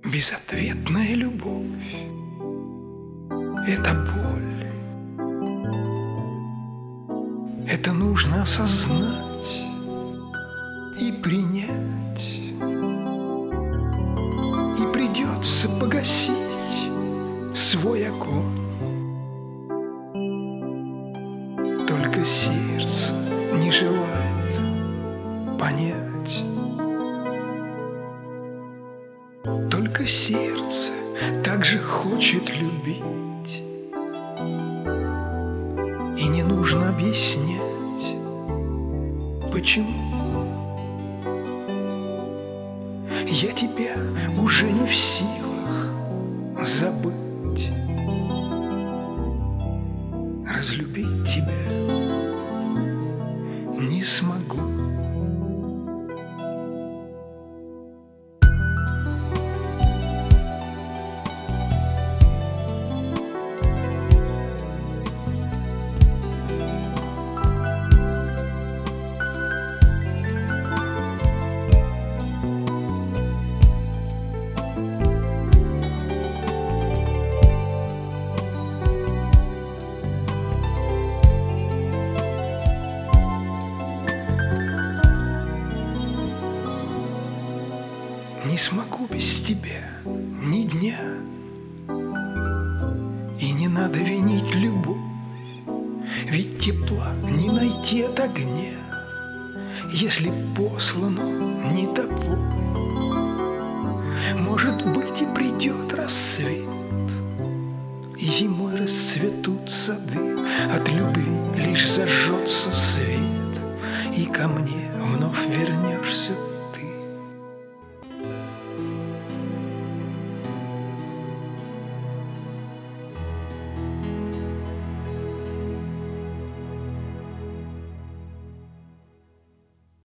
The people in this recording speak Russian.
Безответная любовь — это боль. Это нужно осознать и принять. И придется погасить свой огонь. Только сердце не желает понять. Только сердце также хочет любить. И не нужно объяснять, почему. Я тебя уже не в силах забыть. Разлюбить тебя не смогу. Не смогу без тебя ни дня. И не надо винить любовь, ведь тепла не найти от огня, если послано не тобой. Может быть, и придет рассвет, и зимой расцветут сады. От любви лишь зажжется свет, и ко мне вновь вернешься